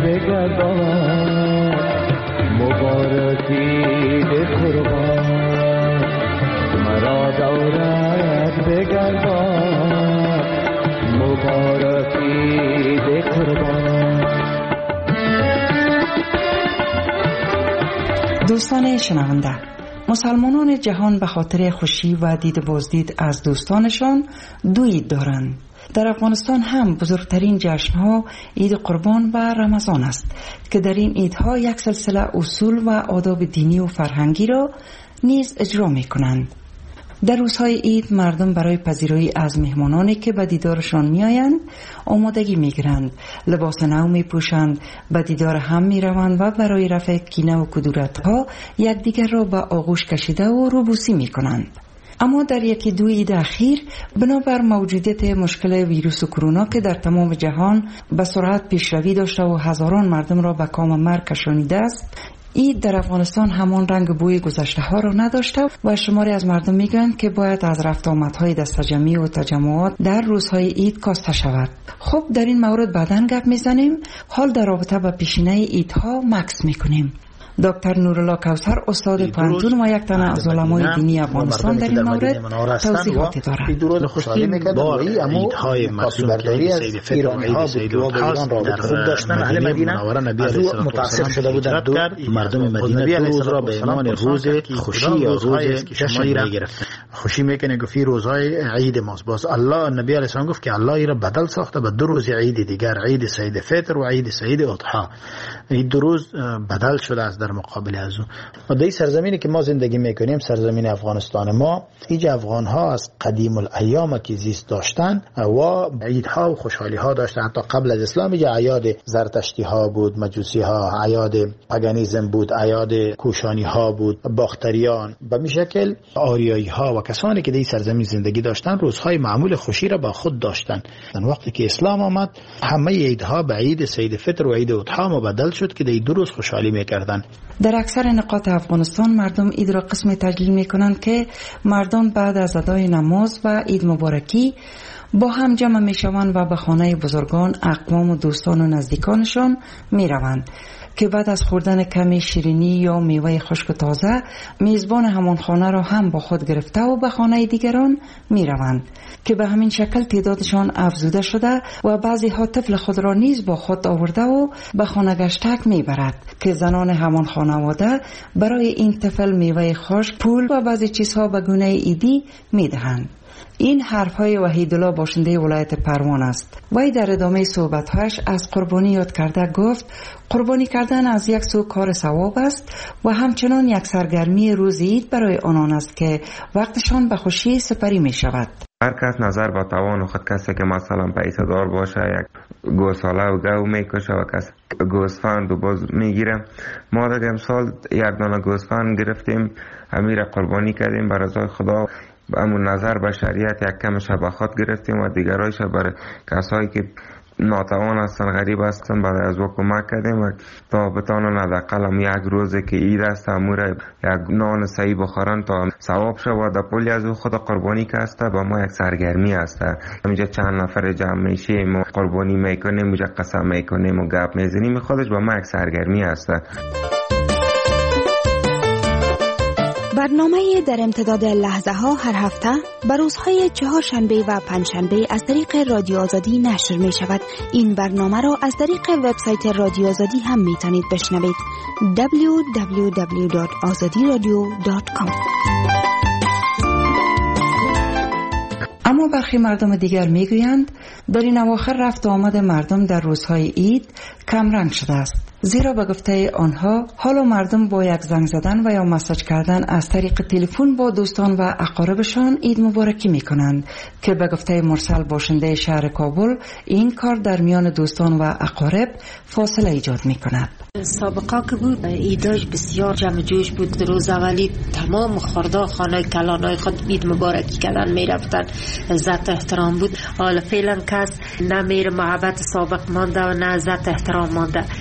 بگردان مبارکی ده قربان مرا دورت بگردان مبارکی ده قربان. دوستان شنونده، مسلمانان جهان به خاطر خوشی و دید بازدید از دوستانشان دو عید دارند. در افغانستان هم بزرگترین جشنها عید قربان و رمضان است که در این عیدها یک سلسله اصول و آداب دینی و فرهنگی را نیز اجرا می کنند. در روزهای عید مردم برای پذیرایی از مهمانانی که به دیدارشان می آیند آمادگی می گیرند، لباس نو می پوشند، به دیدار هم می روند و برای رفع کینه و کدورت ها یکدیگر را به آغوش کشیده و روبوسی می کنند. اما در یکی دو عید اخیر بنابر موجودیت مشکل ویروس کرونا که در تمام جهان به سرعت پیشروی داشته و هزاران مردم را به کام مرگ کشانیده است، عید در افغانستان همان رنگ بوی گذشته ها را نداشته و شماری از مردم میگویند که باید از رفت آمدهای دستجمعی و تجمعات در روزهای عید کاسته شود. خب در این مورد بعداً گپ میزنیم. حال در رابطه با پیشینه عیدها مکث میکنیم. دکتر نورالله کوثر استاد پانتون و یک تن از علمای دینی افغانستان در این مورد توضیحاتی دارد. درود خوشحالی میکرد و عیدهای مقصودبرداری از ایرانی ها بود که با ایران رابط خوب داشتن. اهل مدینه از او متاثر شده بودند. مردم مدینه روز را به عنوان روز خوشی یا روز جشن میگرفتند. خوشی میکنه گفتی روزهای عید ماست. باز الله نبی علیه السلام گفت که الله ای را بدل ساخته به دو روز عید دیگر، عید سعید فطر و عید سعید اضحی. این دو روز بدل شده است در مقابل از اون. و در سرزمینی که ما زندگی میکنیم، سرزمین افغانستان ما، هیچ افغان ها از قدیم الایام که زیست داشتن و عیدها و خوشحالی ها داشتن. حتی قبل از اسلام یه اعیاد زرتشتی ها بود، مجوسی ها، اعیاد پاگانیسم بود، اعیاد کوشانی ها بود، باختریان، به می شکل آریایی ها و کسانی که در سرزمین زندگی داشتن روزهای معمول خوشی را با خود داشتن. وقتی که اسلام آمد همه عیدها به عید سعید فطر و عید اضحی مبدل شد که در دو روز خوشحالی میکردن. در اکثر نقاط افغانستان مردم عید را قسم تجلیل میکنند که مردم بعد از ادای نماز و عید مبارکی با هم جمع میشوند و به خانه بزرگان، اقوام و دوستان و نزدیکانشان میروند که بعد از خوردن کمی شیرینی یا میوه خشک و تازه میزبان همان خانه را هم با خود گرفته و به خانه دیگران میروند که به همین شکل تعدادشان افزوده شده و بعضی ها طفل خود را نیز با خود آورده و به خانه گشتک میبرد که زنان همان خانواده برای این طفل میوه خشک، پول و بعضی چیزها به گونه ایدی میدهند. این حرفهای وحیدالله باشنده ولایت پروان است. وی در ادامه صحبتهایش از قربانی یاد کرده گفت قربانی کردن از یک سو کار ثواب است و همچنان یک سرگرمی روز عید برای آنان است که وقتشان به خوشی سپری می شود. هر کس نظر با توان خود، کسی که مثلا پیسه دار باشه یک گوساله و گو میکشه و کسی گوسفند و باز میگیره. ما دیگه امسال یک دانه گوسفند گرفتیم، امیر قربانی کردیم بر رضای خدا. همون نظر به شریعت یک کم شباخت گرفتیم و دیگرایش برای کسایی که ناتوان هستن، غریب هستن، بعد از او کمک کردیم و تا بتانن حداقل هم یک روزه که عید است امور یک نان صحیح بخورن تا ثواب شه و در پولی از او خود قربانی که است با ما یک سرگرمی است. همینجا چند نفر جمع میشیم و قربانی میکنیم، اینجا قسم میکنیم و گپ میزنیم، خودش با ما یک سرگرمی است. برنامه در امتداد لحظه ها هر هفته بر روزهای چهارشنبه و پنجشنبه از طریق رادیو آزادی نشر می شود. این برنامه را از طریق وبسایت رادیو آزادی هم می توانید بشنوید. www.azadiradio.com. اما برخی مردم دیگر می گویند در این اواخر رفت و آمد مردم در روزهای عید کم رنگ شده است. زیرا به گفته آنها حالا مردم با یک زنگ زدن و یا مساج کردن از طریق تلفن با دوستان و اقاربشان عید مبارکی می کنند که به گفته مرسل باشنده شهر کابل این کار در میان دوستان و اقارب فاصله ایجاد می کند. سابقا که بود عیداش بسیار جمع جوش بود. روز اولی تمام خورده خانه کلانای خود عید مبارکی کردن می رفتن، عزت احترام بود. حالا فعلا کس نه میر محبت سابق مانده و نه عزت احترام مانده.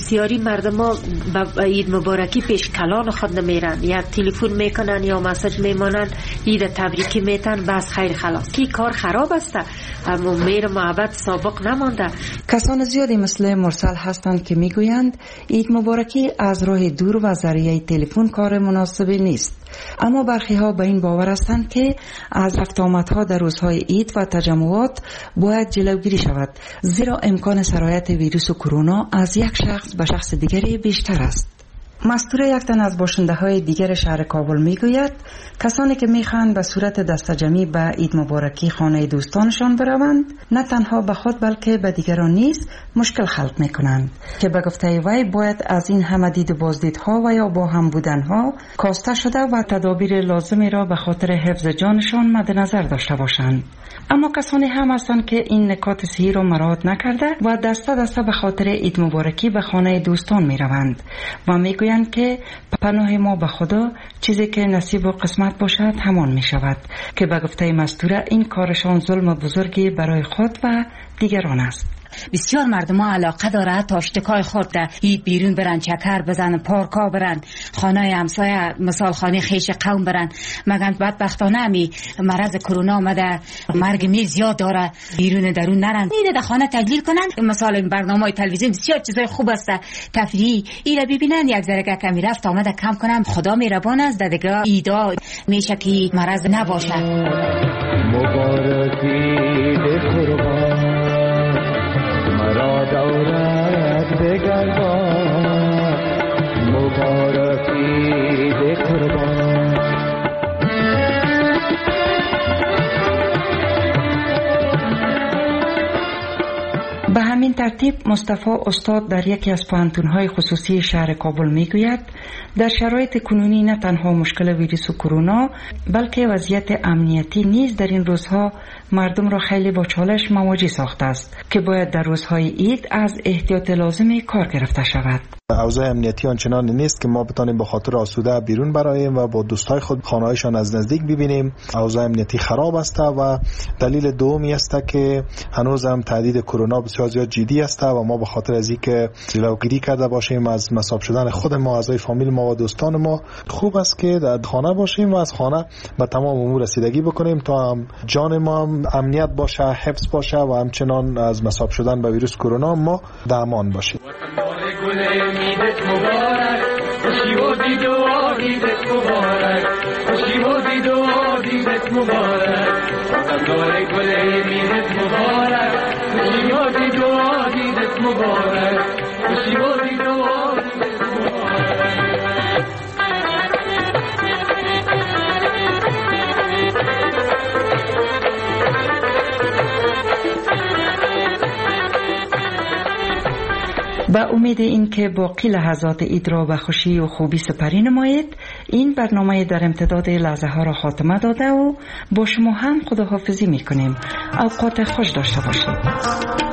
بسیاری مردم ها به عید مبارکی پیش کلان خود نمیرن، یا تلفن میکنن یا مسج میمانن عید تبریکی میتن، بس خیر خلاص. کی کار خراب است، اما میر محبت سابق نمانده. کسان زیادی مثل مرسل هستند که میگویند عید مبارکی از راه دور و ذریعه تلفن کار مناسبی نیست، اما برخی ها به این باور هستند که از رفت آمدها در روزهای عید و تجمعات باید جلوگیری شود، زیرا امکان سرایت ویروس کرونا از یک شخص به شخص دیگری بیشتر است. مستور یک تن از باشنده های دیگر شهر کابل میگوید کسانی که میخواهند به صورت دستجمعی به عید مبارکی خانه دوستانشان بروند، نه تنها به خود بلکه به دیگران نیز مشکل خلق میکنند که به گفته وی باید از این همه دید و بازدیدها و یا با هم بودنها کاسته شده و تدابیر لازمی را به خاطر حفظ جانشان مد نظر داشته باشند. اما کسانی هم هستند که این نکات صحیح را مراعات نکرده و دسته دسته به خاطر عید مبارکی به خانه دوستان میروند و میگویند که پناه ما به خدا، چیزی که نصیب و قسمت باشد همان می شود، که به گفته مستوره این کارشان ظلم بزرگی برای خود و دیگران است. بسیار مردم ها علاقه داره تا اشتکای خورده عید بیرون برن، چکر بزنن، پارکا برن، خانه همسایه مثال خانه خیش قوم برن، مگن بدبختانه همی مرض کرونا آمده، مرگ میر زیاد داره، بیرون درون نرن، اینه در خانه تجلیل کنن. مثال برنامه تلویزیون بسیار چیزای خوب است تفریحی، اینه ببینن یک ذره کمی رفت آمده کم کنن. خدا مهربان است، دیگه ایدا میشه که مرض نباشه. مبارکی قربان مرا دورت بگردان، مبارکی قربان. به همین ترتیب مصطفی استاد در یکی از پوهنتون‌های خصوصی شهر کابل میگوید در شرایط کنونی نه تنها مشکل ویروس کرونا بلکه وضعیت امنیتی نیز در این روزها مردم را خیلی با چالش مواجه ساخته است که باید در روزهای عید از احتیاط لازمی کار گرفته شود. اوضاع امنیتی آنچنان نیست که ما بتانیم به خاطر آسوده بیرون براییم و با دوستای خود خانه‌هایشان از نزدیک ببینیم. اوضاع امنیتی خراب است و دلیل دومی است که هنوز هم تهدید کرونا بسیار زیاد جدی است و ما به خاطر از اینکه جلوگیری کرده باشیم از مصاب شدن خود ما، اعضای فامیل ما و دوستان ما، خوب است که در خانه باشیم و از خانه به تمام امور رسیدگی بکنیم تا جان ما امنیت باشه، حفظ باشه و همچنان از مصاب شدن به ویروس کرونا ما در امان باشیم. عیدت مبارک، خوشی و دید و عیدت مبارک، خوشی و دید و عیدت مبارک، وطندار گل عیدت مبارک، خوشی و دید و عیدت مبارک، خوشی و دید و عیدت مبارک. با امید این که باقی لحظات عید را به خوشی و خوبی سپری نمایید، این برنامه در امتداد لحظه ها را خاتمه داده و با شما هم خداحافظی میکنیم. اوقات خوش داشته باشید.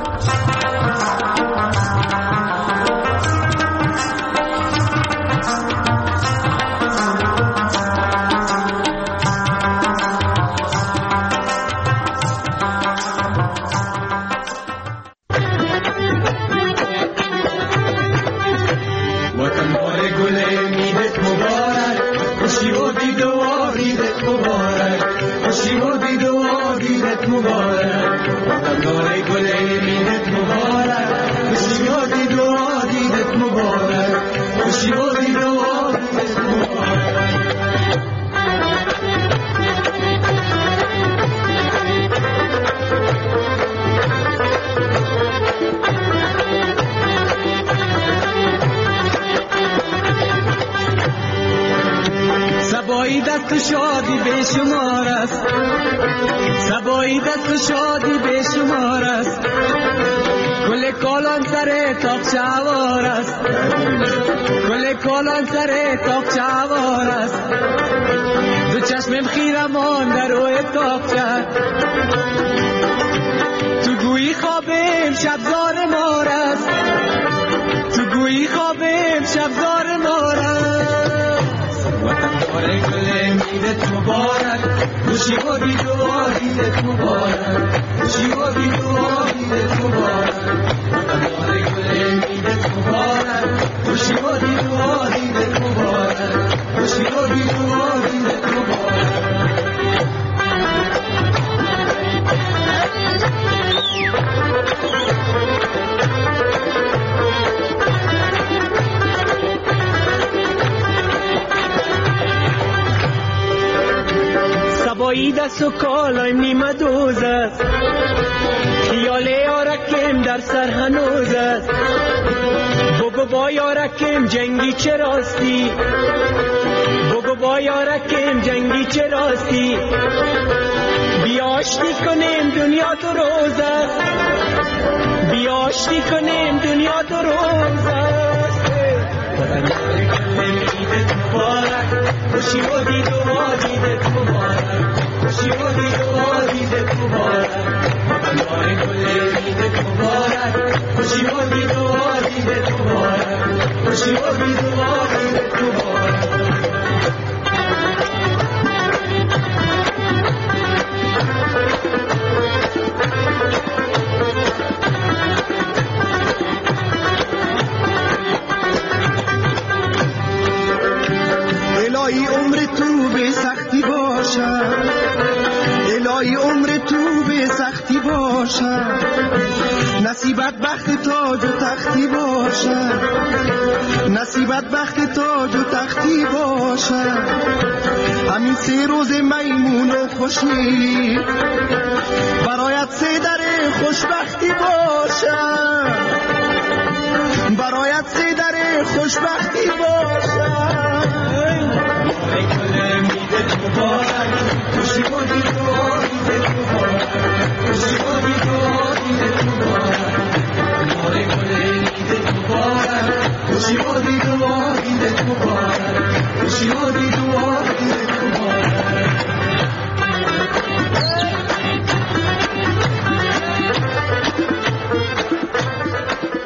سبایی دست شادی به شمار است، سبایی دست شادی به شمار است، کل کالان سر تاق چوار است، کل کالان سر تاق چوار است، دو چشمم خیرمان در روی تاق چه، تو گویی خوابم شبزار مار است، تو گویی خوابم شبزار مار است. وطن گل عیدت مبارک، خوشی و دید و عیدت مبارک، خوشی و دید و عیدت مبارک، وطن گل عیدت مبارک، دست و کالایم نیمه دوز است، خیال یارکیم در سر هنوز است. بگو با یارکیم جنگی چه راستی، بگو با یارکیم جنگی چه راستی. بیا آشتی کنیم دنیا دو روز است، بیا آشتی کنیم دنیا دو روز است. عیدت مبارک، خوشی و دید و عیدت مبارک، خوشی و دید و عیدت مبارک. وطن‌های گل عیدت مبارک، خوشی و دید و عیدت مبارک، خوشی و دید و عیدت مبارک. الهی عمر تو به سختی باشد، الهی عمر تو به سختی باشد. نصیبت بخت تاج و تختی باشد، نصیبت بخت تاج و تختی باشد. همین 3 روز میمون و خوشی برایت 3 در خوشبختی باشد.